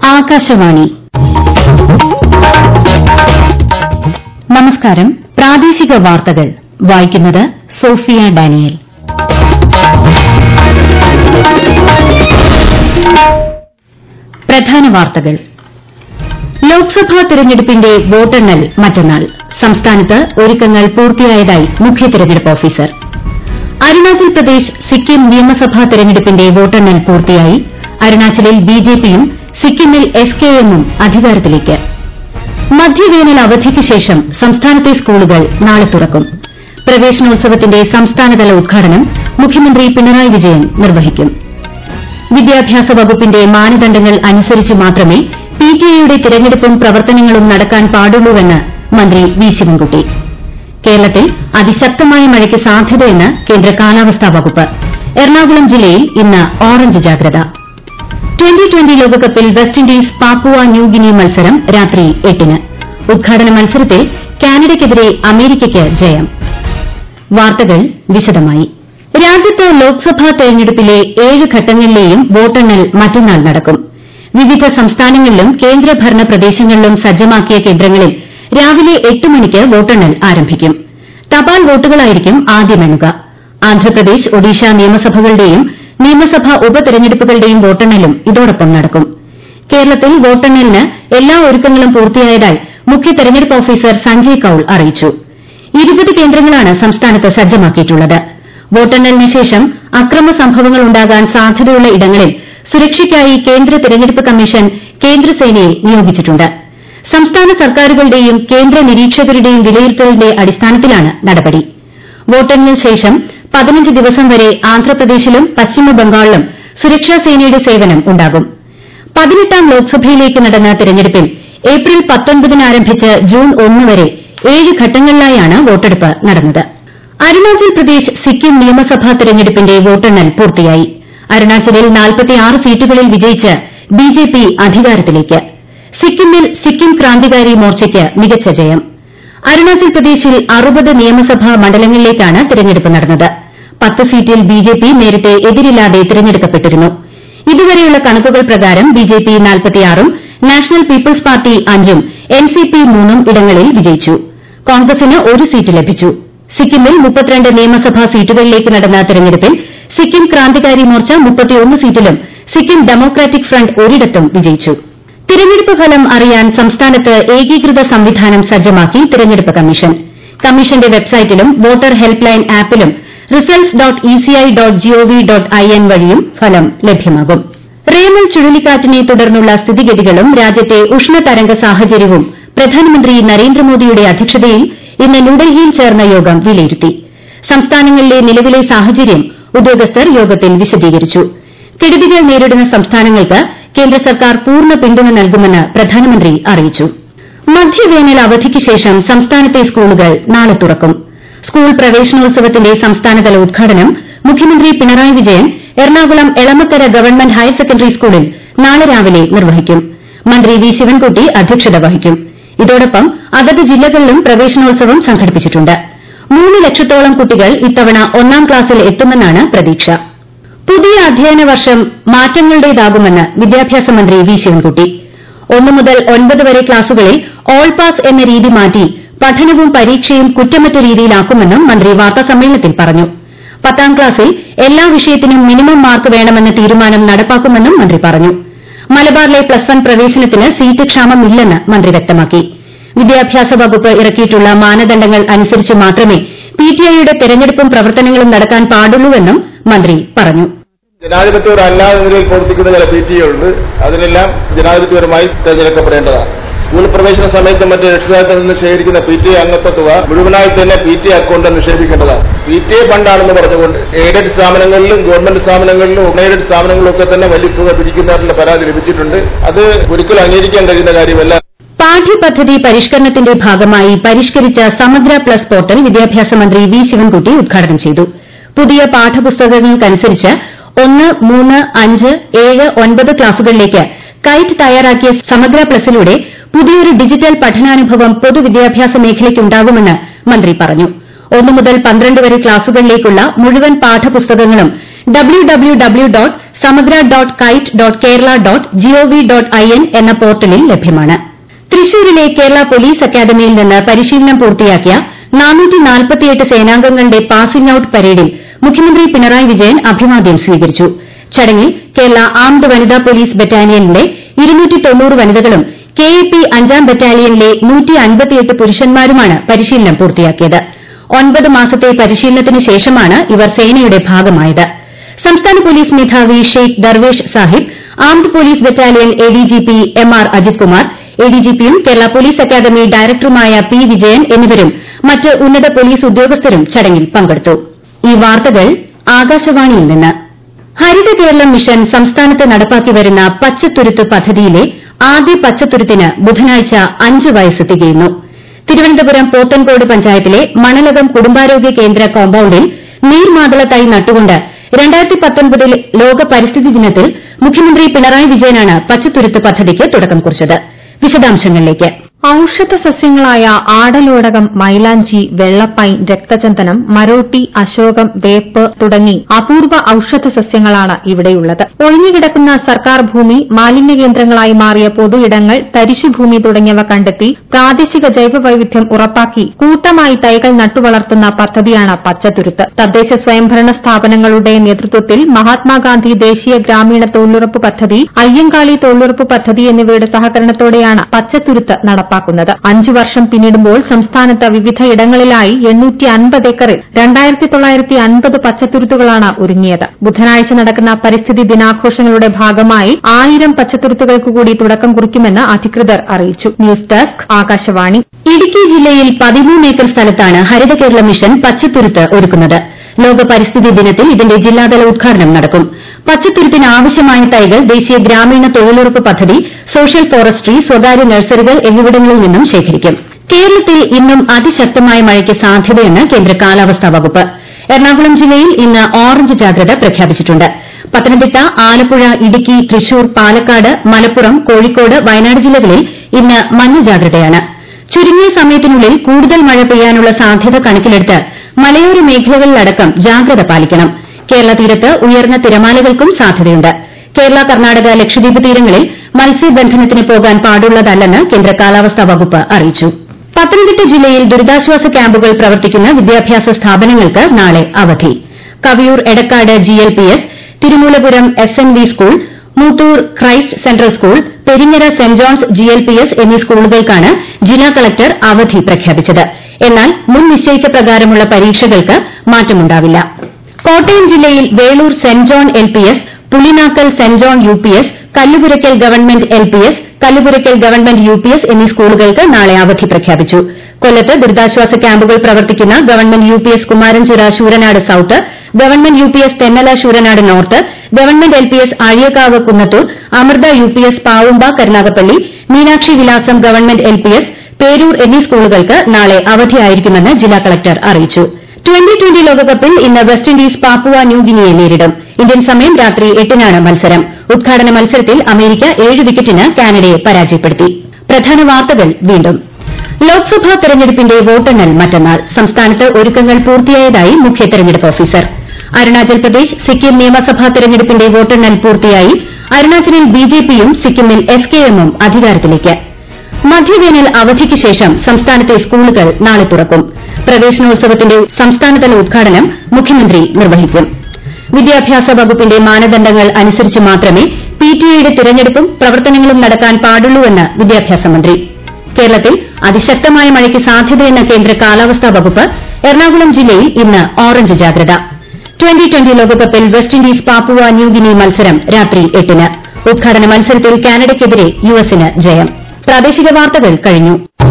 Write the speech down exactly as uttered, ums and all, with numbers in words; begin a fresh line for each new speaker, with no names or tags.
ആകാശവാണി. നമസ്കാരം. പ്രാദേശിക വാർത്തകൾ വായിക്കുന്നത് സോഫിയ ഡാനിയൽ. പ്രധാന വാർത്തകൾ. ലോക്സഭാ തെരഞ്ഞെടുപ്പിന്റെ വോട്ടെണ്ണൽ മറ്റന്നാൾ. സംസ്ഥാനത്ത് ഒരുക്കങ്ങൾ പൂർത്തിയായതായി മുഖ്യ തെരഞ്ഞെടുപ്പ് ഓഫീസർ. അരുണാചൽ പ്രദേശ് സിക്കിം നിയമസഭാ തെരഞ്ഞെടുപ്പിന്റെ വോട്ടെണ്ണൽ പൂർത്തിയായി. അരുണാചലിൽ ബിജെപിയും സിക്കിമിൽ എസ് കെ എമ്മും അധികാരത്തിലേക്ക്. മധ്യവേനൽ അവധിക്ക് ശേഷം സംസ്ഥാനത്തെ സ്കൂളുകൾ നാളെ തുറക്കും. പ്രവേശനോത്സവത്തിന്റെ സംസ്ഥാനതല ഉദ്ഘാടനം മുഖ്യമന്ത്രി പിണറായി വിജയൻ നിർവഹിക്കും. വിദ്യാഭ്യാസ വകുപ്പിന്റെ മാനദണ്ഡങ്ങൾ അനുസരിച്ച് മാത്രമേ പിടിഎയുടെ തിരഞ്ഞെടുപ്പും പ്രവർത്തനങ്ങളും നടക്കാൻ പാടുള്ളൂവെന്ന് മന്ത്രി വി ശിവൻകുട്ടി. കേരളത്തിൽ അതിശക്തമായ മഴയ്ക്ക് സാധ്യതയെന്ന് കേന്ദ്ര കാലാവസ്ഥാ വകുപ്പ്. എറണാകുളം ജില്ലയിൽ ഇന്ന് ഓറഞ്ച് ജാഗ്രത. ട്വന്റി ട്വന്റി ലോകകപ്പിൽ വെസ്റ്റ് ഇൻഡീസ് പാപ്പുവ ന്യൂഗിനി മത്സരം രാത്രി എട്ടിന്. ഉദ്ഘാടന മത്സരത്തിൽ കാനഡയ്ക്കെതിരെ അമേരിക്കയ്ക്ക് ജയം. വാർത്തകൾ വിശദമായി. രാജ്യത്ത് ലോക്സഭാ തെരഞ്ഞെടുപ്പിലെ ഏഴ് ഘട്ടങ്ങളിലെയും വോട്ടെണ്ണൽ മറ്റന്നാൾ നടക്കും. വിവിധ സംസ്ഥാനങ്ങളിലും കേന്ദ്രഭരണ പ്രദേശങ്ങളിലും സജ്ജമാക്കിയ കേന്ദ്രങ്ങളിൽ രാവിലെ എട്ട് മണിക്ക് വോട്ടെണ്ണൽ ആരംഭിക്കും. തപാൽ വോട്ടുകളായിരിക്കും ആദ്യം എണ്ണുക. ആന്ധ്രാപ്രദേശ്, ഒഡീഷ നിയമസഭകളുടെയും നിയമസഭാ ഉപതെരഞ്ഞെടുപ്പുകളുടെയും വോട്ടെണ്ണലും ഇതോടൊപ്പം നടക്കും. കേരളത്തിൽ വോട്ടെണ്ണലിന് എല്ലാ ഒരുക്കങ്ങളും പൂർത്തിയായതായി മുഖ്യ തെരഞ്ഞെടുപ്പ് ഓഫീസർ സഞ്ജയ് കൌൾ അറിയിച്ചു. ഇരുപത് കേന്ദ്രങ്ങളാണ് സംസ്ഥാനത്ത് സജ്ജമാക്കിയിട്ടുള്ളത്. വോട്ടെണ്ണലിന് ശേഷം അക്രമ സംഭവങ്ങൾ ഉണ്ടാകാൻ സാധ്യതയുള്ള ഇടങ്ങളിൽ സുരക്ഷയ്ക്കായി കേന്ദ്ര തെരഞ്ഞെടുപ്പ് കമ്മീഷൻ കേന്ദ്രസേനയെ നിയോഗിച്ചിട്ടുണ്ട്. സംസ്ഥാന സർക്കാരുകളുടെയും കേന്ദ്ര നിരീക്ഷകരുടെയും വിലയിരുത്തലിന്റെ അടിസ്ഥാനത്തിലാണ് നടപടി. വോട്ടെണ്ണലിന് ശേഷം പതിനഞ്ച് ദിവസം വരെ ആന്ധ്രാപ്രദേശിലും പശ്ചിമബംഗാളിലും സുരക്ഷാസേനയുടെ സേവനം ഉണ്ടാകും. പതിനെട്ടാം ലോക്സഭയിലേക്ക് നടന്ന തെരഞ്ഞെടുപ്പിൽ ഏപ്രിൽ പത്തൊൻപതിന് ആരംഭിച്ച് ജൂൺ ഒന്ന് വരെ ഏഴ് ഘട്ടങ്ങളിലായാണ് വോട്ടെടുപ്പ് നടന്നത്. അരുണാചൽ പ്രദേശ് സിക്കിം നിയമസഭാ തെരഞ്ഞെടുപ്പിന്റെ വോട്ടെണ്ണൽ പൂർത്തിയായി. അരുണാചലിൽ നാൽപ്പത്തിയാറ് സീറ്റുകളിൽ വിജയിച്ച് ബിജെപി അധികാരത്തിലേക്ക്. സിക്കിമിൽ സിക്കിം ക്രാന്തികാരി മോർച്ചയ്ക്ക് മികച്ച ജയം. അരുണാചൽ പ്രദേശിൽ അറുപത് നിയമസഭാ മണ്ഡലങ്ങളിലേക്കാണ് തെരഞ്ഞെടുപ്പ് നടന്നത്. പത്ത് സീറ്റിൽ ബിജെപി നേരത്തെ എതിരില്ലാതെ തെരഞ്ഞെടുക്കപ്പെട്ടിരുന്നു. ഇതുവരെയുള്ള കണക്കുകൾ പ്രകാരം ബിജെപി നാൽപ്പത്തിയാറും നാഷണൽ പീപ്പിൾസ് പാർട്ടി അഞ്ചും എൻസിപി മൂന്നും ഇടങ്ങളിൽ വിജയിച്ചു. കോൺഗ്രസിന് ഒരു സീറ്റ് ലഭിച്ചു. സിക്കിമിൽ മുപ്പത്തിരണ്ട് നിയമസഭാ സീറ്റുകളിലേക്ക് നടന്ന തെരഞ്ഞെടുപ്പിൽ സിക്കിം ക്രാന്തികാരി മോർച്ച മുപ്പത്തിയൊന്ന് സീറ്റിലും സിക്കിം ഡെമോക്രാറ്റിക് ഫ്രണ്ട് ഒരിടത്തും വിജയിച്ചു. തിരഞ്ഞെടുപ്പ് ഫലം അറിയാൻ സംസ്ഥാനത്ത് ഏകീകൃത സംവിധാനം സജ്ജമാക്കി തിരഞ്ഞെടുപ്പ് കമ്മീഷൻ. കമ്മീഷന്റെ വെബ്സൈറ്റിലും വോട്ടർ ഹെൽപ്പ് ലൈൻ ആപ്പിലും results dot ECI dot GOV dot IN വഴിയും ഫലം ലഭ്യമാകും. റേമൽ ചുഴലിക്കാറ്റിനെ തുടർന്നുള്ള സ്ഥിതിഗതികളും രാജ്യത്തെ ഉഷ്ണതരംഗ സാഹചര്യവും പ്രധാനമന്ത്രി നരേന്ദ്രമോദിയുടെ അധ്യക്ഷതയിൽ ഇന്ന് ന്യൂഡൽഹിയിൽ ചേർന്ന യോഗം വിലയിരുത്തി. സംസ്ഥാനങ്ങളിലെ നിലവിലെ സാഹചര്യം ഉദ്യോഗസ്ഥർ യോഗത്തിൽ വിശദീകരിച്ചു. കെടുതികൾ നേരിടുന്ന സംസ്ഥാനങ്ങൾക്ക് കേന്ദ്ര സർക്കാർ പൂർണ്ണ പിന്തുണ നൽകുമെന്ന് പ്രധാനമന്ത്രി അറിയിച്ചു. മധ്യവേനൽ അവധിക്ക് ശേഷം സംസ്ഥാനത്തെ സ്കൂളുകൾ നാളെ തുറക്കും. സ്കൂൾ പ്രവേശനോത്സവത്തിന്റെ സംസ്ഥാനതല ഉദ്ഘാടനം മുഖ്യമന്ത്രി Pinarayi Vijayan Ernakulam Elamakkara government higher secondary സ്കൂളിൽ നാളെ രാവിലെ നിർവഹിക്കും. മന്ത്രി വി ശിവൻകുട്ടി അധ്യക്ഷത വഹിക്കും. ഇതോടൊപ്പം അതത് ജില്ലകളിലും പ്രവേശനോത്സവം സംഘടിപ്പിച്ചിട്ടുണ്ട്. മൂന്ന് ലക്ഷത്തോളം കുട്ടികൾ ഇത്തവണ ഒന്നാം ക്ലാസ്സിൽ എത്തുമെന്നാണ് പ്രതീക്ഷ. പുതിയ അധ്യയന വർഷം മാറ്റങ്ങളുടേതാകുമെന്ന് വിദ്യാഭ്യാസ മന്ത്രി വി ശിവൻകുട്ടി. ഒന്നു മുതൽ ഒൻപത് വരെ ക്ലാസുകളിൽ ഓൾ പാസ് എന്ന രീതി മാറ്റി പഠനവും പരീക്ഷയും കുറ്റമറ്റ രീതിയിലാക്കുമെന്നും മന്ത്രി വാർത്താസമ്മേളനത്തിൽ പറഞ്ഞു. പത്താം ക്ലാസ്സിൽ എല്ലാ വിഷയത്തിനും മിനിമം മാർക്ക് വേണമെന്ന തീരുമാനം നടപ്പാക്കുമെന്നും മന്ത്രി പറഞ്ഞു. മലബാറിലെ പ്ലസ് വൺ പ്രവേശനത്തിന് സീറ്റ് ക്ഷാമമില്ലെന്ന് മന്ത്രി വ്യക്തമാക്കി. വിദ്യാഭ്യാസ വകുപ്പ് ഇറക്കിയിട്ടുള്ള മാനദണ്ഡങ്ങൾ അനുസരിച്ച് മാത്രമേ പിടിഐയുടെ തെരഞ്ഞെടുപ്പും പ്രവർത്തനങ്ങളും നടക്കാൻ പാടുള്ളൂവെന്നും മന്ത്രി പറഞ്ഞു.
ജനാധിപത്യപരമല്ലാത്ത നിലയിൽ പ്രവർത്തിക്കുന്ന ചില പിടിഐകളുണ്ട്. അതിനെല്ലാം ജനാധിപത്യപരമായി തെരഞ്ഞെടുക്കപ്പെടേണ്ടതാണ്. സ്കൂൾ പ്രവേശന സമയത്ത് മറ്റ് രക്ഷിതാക്കളിൽ നിന്ന് ശേഖരിക്കുന്ന പിടിഐ അംഗത്വ തുക മുഴുവനായി തന്നെ പിടിഐ അക്കൌണ്ടിൽ നിക്ഷേപിക്കേണ്ടതാണ്. പിടിഐ ഫണ്ടാണെന്ന് പറഞ്ഞുകൊണ്ട് എയ്ഡഡ് സ്ഥാപനങ്ങളിലും ഗവൺമെന്റ് സ്ഥാപനങ്ങളിലും അൺഎയ്ഡഡ് സ്ഥാപനങ്ങളിലും ഒക്കെ തന്നെ വലിയ തുക പിരിക്കുന്നവരുടെ പരാതി ലഭിച്ചിട്ടുണ്ട്. അത് ഒരിക്കലും അംഗീകരിക്കാൻ കഴിയുന്ന കാര്യമല്ല.
പാഠ്യപദ്ധതി പരിഷ്കരണത്തിന്റെ ഭാഗമായി പരിഷ്കരിച്ച സമഗ്ര പ്ലസ് പോർട്ടൽ വിദ്യാഭ്യാസ മന്ത്രി വി ശിവൻകുട്ടി ഉദ്ഘാടനം ചെയ്തു. പുതിയ പാഠപുസ്തകങ്ങൾക്കനുസരിച്ച് ഒന്ന്, മൂന്ന്, അഞ്ച്, ഏഴ്, ഒൻപത് ക്ലാസുകളിലേക്ക് കൈറ്റ് തയ്യാറാക്കിയ സമഗ്ര പ്ലസിലൂടെ പുതിയൊരു ഡിജിറ്റൽ പഠനാനുഭവം പൊതുവിദ്യാഭ്യാസ മേഖലയ്ക്കുണ്ടാകുമെന്ന് മന്ത്രി പറഞ്ഞു. ഒന്നു മുതൽ പന്ത്രണ്ട് വരെ ക്ലാസുകളിലേക്കുള്ള മുഴുവൻ പാഠപുസ്തകങ്ങളും W W W dot Samagra dot kite dot Kerala dot GOV dot I N എന്ന പോർട്ടലിൽ ലഭ്യമാണ്. തൃശൂരിലെ കേരള പോലീസ് അക്കാദമിയിൽ നിന്ന് പരിശീലനം പൂർത്തിയാക്കിയ നാനൂറ്റി നാൽപ്പത്തിയെട്ട് സേനാംഗങ്ങളുടെ പാസിംഗ് ഔട്ട് പരേഡിൽ മുഖ്യമന്ത്രി പിണറായി വിജയൻ അഭിവാദ്യം സ്വീകരിച്ചു. ചടങ്ങിൽ കേരള ആംഡ് വനിതാ പോലീസ് ബറ്റാലിയനിലെ ഇരുന്നൂറ്റി തൊണ്ണൂറ് വനിതകളും കെ എ പി അഞ്ചാം ബറ്റാലിയനിലെ നൂറ്റി അൻപത്തിയെട്ട് പുരുഷന്മാരുമാണ് പരിശീലനം പൂർത്തിയാക്കിയത്. ഒൻപത് മാസത്തെ പരിശീലനത്തിന് ശേഷമാണ് ഇവർ സേനയുടെ ഭാഗമായത്. സംസ്ഥാന പോലീസ് മേധാവി Sheikh Darvesh Sahib, armed police battalion A D G P M R Ajith Kumar, A D G പിയും കേരള പോലീസ് അക്കാദമി ഡയറക്ടറുമായ പി വിജയൻ എന്നിവരും മറ്റ് ഉന്നത പോലീസ് ഉദ്യോഗസ്ഥരും ചടങ്ങിൽ പങ്കെടുത്തു. ഈ വാർത്തകൾ ആകാശവാണിയിൽ നിന്ന്. ഹരിത കേരളം മിഷൻ സംസ്ഥാനത്ത് നടപ്പാക്കി വരുന്ന പച്ചത്തുരുത്ത് പദ്ധതിയിലെ ആദ്യ പച്ചത്തുരുത്തിന് ബുധനാഴ്ച അഞ്ച് വയസ്സ് തികയുന്നു. തിരുവനന്തപുരം പോത്തൻകോട് പഞ്ചായത്തിലെ മണലകം കുടുംബാരോഗ്യ കേന്ദ്ര കോമ്പൌണ്ടിൽ നീർമാതള തൈ നട്ടുകൊണ്ട് രണ്ടായിരത്തി പത്തൊൻപതിൽ ലോക പരിസ്ഥിതി ദിനത്തിൽ മുഖ്യമന്ത്രി പിണറായി വിജയനാണ് പച്ചത്തുരുത്ത് പദ്ധതിക്ക് തുടക്കം കുറിച്ചത്. വിശദാംശങ്ങളിലേക്ക്.
ഔഷധ സസ്യങ്ങളായ ആടലോടകം, മൈലാഞ്ചി, വെള്ളപ്പൈൻ, രക്തചന്ദനം, മരോട്ടി, അശോകം, വേപ്പ് തുടങ്ങി അപൂർവ ഔഷധ സസ്യങ്ങളാണ് ഇവിടെയുള്ളത്. ഒഴിഞ്ഞുകിടക്കുന്ന സർക്കാർ ഭൂമി, മാലിന്യ കേന്ദ്രങ്ങളായി മാറിയ പൊതുയിടങ്ങൾ, തരിശുഭൂമി തുടങ്ങിയവ കണ്ടെത്തി പ്രാദേശിക ജൈവവൈവിധ്യം ഉറപ്പാക്കി കൂട്ടമായി തൈകൾ നട്ടുവളർത്തുന്ന പദ്ധതിയാണ് പച്ചത്തുരുത്ത്. തദ്ദേശ സ്വയംഭരണ സ്ഥാപനങ്ങളുടെ നേതൃത്വത്തിൽ മഹാത്മാഗാന്ധി ദേശീയ ഗ്രാമീണ തൊഴിലുറപ്പ് പദ്ധതി, അയ്യങ്കാളി തൊഴിലുറപ്പ് പദ്ധതി എന്നിവയുടെ സഹകരണത്തോടെയാണ് പച്ചത്തുരുത്ത് നടപ്പാക്കുന്നത്. അഞ്ചു വർഷം പിന്നിടുമ്പോൾ സംസ്ഥാനത്ത് വിവിധയിടങ്ങളിലായി എണ്ണൂറ്റി അൻപത് ഏക്കറിൽ രണ്ടായിരത്തി തൊള്ളായിരത്തി അൻപത് പച്ചത്തുരുത്തുകളാണ് ഒരുങ്ങിയത്. ബുധനാഴ്ച നടക്കുന്ന പരിസ്ഥിതി ദിനാഘോഷങ്ങളുടെ ഭാഗമായി ആയിരം പച്ചത്തുരുത്തുകൾക്ക് കൂടി തുടക്കം കുറിക്കുമെന്ന് അധികൃതർ അറിയിച്ചു. News desk, Akashvani.
ഇടുക്കി ജില്ലയിൽ പതിമൂന്ന് ഏക്കർ സ്ഥലത്താണ് ഹരിത കേരള മിഷൻ പച്ചത്തുരുത്ത് ഒരുക്കുന്നത്. ലോക പരിസ്ഥിതി ദിനത്തിൽ ഇതിന്റെ ജില്ലാതല ഉദ്ഘാടനം നടക്കും. പച്ചത്തുരുത്തിന് ആവശ്യമായ തൈകൾ ദേശീയ ഗ്രാമീണ തൊഴിലുറപ്പ് പദ്ധതി, സോഷ്യൽ ഫോറസ്ട്രി, സ്വകാര്യ നഴ്സറികൾ എന്നിവിടങ്ങളിൽ നിന്നും ശേഖരിക്കും. കേരളത്തിൽ ഇന്നും അതിശക്തമായ മഴയ്ക്ക് സാധ്യതയെന്ന് കേന്ദ്ര കാലാവസ്ഥാ വകുപ്പ്. എറണാകുളം ജില്ലയിൽ ഇന്ന് ഓറഞ്ച് ജാഗ്രത പ്രഖ്യാപിച്ചിട്ടുണ്ട്. പത്തനംതിട്ട, ആലപ്പുഴ, ഇടുക്കി, തൃശൂർ, പാലക്കാട്, മലപ്പുറം, കോഴിക്കോട്, വയനാട് ജില്ലകളിൽ ഇന്ന് മഞ്ഞ ജാഗ്രതയാണ്. ചുരുങ്ങിയ സമയത്തിനുള്ളിൽ കൂടുതൽ മഴ പെയ്യാനുള്ള സാധ്യത കണക്കിലെടുത്ത് മലയോര മേഖലകളിലടക്കം ജാഗ്രത പാലിക്കണം. കേരള തീരത്ത് ഉയർന്ന തിരമാലകൾക്കും സാധ്യതയുണ്ട്. കേരള, കർണാടക, ലക്ഷദ്വീപ് തീരങ്ങളിൽ മത്സ്യബന്ധനത്തിന് പോകാൻ പാടുള്ളതല്ലെന്ന് കേന്ദ്ര കാലാവസ്ഥാ വകുപ്പ് അറിയിച്ചു. പത്തനംതിട്ട ജില്ലയിൽ ദുരിതാശ്വാസ ക്യാമ്പുകൾ പ്രവർത്തിക്കുന്ന വിദ്യാഭ്യാസ സ്ഥാപനങ്ങൾക്ക് നാളെ അവധി. Kaviyoor Edakkad G L P S, Thirumoolapuram S N V school, Muthoor Christ Central School, Peringara Saint John's G L P S എന്നീ സ്കൂളുകൾക്കാണ് ജില്ലാ കളക്ടർ അവധി പ്രഖ്യാപിച്ചത്. എന്നാൽ മുൻ നിശ്ചയിച്ച പ്രകാരമുള്ള പരീക്ഷകൾക്ക് മാറ്റമുണ്ടാവില്ല. കോട്ടയം ജില്ലയിൽ Veloor Saint John L P S, Pulinakkal Saint John U P S, Kallupurackal government L P S, Kallupurackal government U P S എന്നീ സ്കൂളുകൾക്ക് നാളെ അവധി പ്രഖ്യാപിച്ചു. കൊല്ലത്ത് ദുരിതാശ്വാസ ക്യാമ്പുകൾ പ്രവർത്തിക്കുന്ന government U P S Kumaranchira Sooranad south, government U P S Thennala Sooranad north, government L P S Azhiyakavu Kunnathur, Amrita U P S Pavumba Karunagappally, Meenakshi Vilasam government L P S, Peroor എന്നീ സ്കൂളുകൾക്ക് നാളെ അവധിയായിരിക്കുമെന്ന് ജില്ലാ കളക്ടർ അറിയിച്ചു. ട്വന്റി ട്വന്റി ലോകകപ്പിൽ ഇന്ന് വെസ്റ്റ് ഇൻഡീസ് പാപ്പുവ ന്യൂഗിനിയെ നേരിടും. ഇന്ത്യൻ സമയം രാത്രി എട്ടിനാണ് മത്സരം. ഉദ്ഘാടന മത്സരത്തിൽ അമേരിക്ക ഏഴ് വിക്കറ്റിന് കാനഡയെ പരാജയപ്പെടുത്തി. പ്രധാന വാർത്തകൾ വീണ്ടും. ലോക്സഭാ തെരഞ്ഞെടുപ്പിന്റെ വോട്ടെണ്ണൽ മറ്റന്നാൾ. സംസ്ഥാനത്ത് ഒരുക്കങ്ങൾ പൂർത്തിയായതായി മുഖ്യ തെരഞ്ഞെടുപ്പ് ഓഫീസർ. അരുണാചൽ പ്രദേശ്, സിക്കിം നിയമസഭാ തെരഞ്ഞെടുപ്പിന്റെ വോട്ടെണ്ണൽ പൂർത്തിയായി. അരുണാചലിൽ ബിജെപിയും സിക്കിമിൽ എസ് കെ എമ്മും അധികാരത്തിലേക്ക്. മധ്യവേനൽ അവധിക്ക് ശേഷം സംസ്ഥാനത്തെ സ്കൂളുകൾ നാളെ തുറക്കും. പ്രവേശനോത്സവത്തിന്റെ സംസ്ഥാനതല ഉദ്ഘാടനം മുഖ്യമന്ത്രി നിർവഹിക്കും. വിദ്യാഭ്യാസ വകുപ്പിന്റെ മാനദണ്ഡങ്ങൾ അനുസരിച്ച് മാത്രമേ പിടിഎയുടെ തിരഞ്ഞെടുപ്പും പ്രവർത്തനങ്ങളും നടക്കാൻ പാടുള്ളൂവെന്ന് വിദ്യാഭ്യാസ മന്ത്രി. കേരളത്തിൽ അതിശക്തമായ മഴയ്ക്ക് സാധ്യതയെന്ന കേന്ദ്ര കാലാവസ്ഥാ വകുപ്പ്. എറണാകുളം ജില്ലയിൽ ഇന്ന് ഓറഞ്ച് ജാഗ്രത. ട്വന്റി ട്വന്റി ലോകകപ്പിൽ വെസ്റ്റ് ഇൻഡീസ് പാപ്പുവ ന്യൂഗിനി മത്സരം രാത്രി എട്ടിന്. ഉദ്ഘാടന മത്സരത്തിൽ കാനഡയ്ക്കെതിരെ യുഎസിന് ജയം. പ്രാദേശിക വാർത്തകൾ കഴിഞ്ഞു.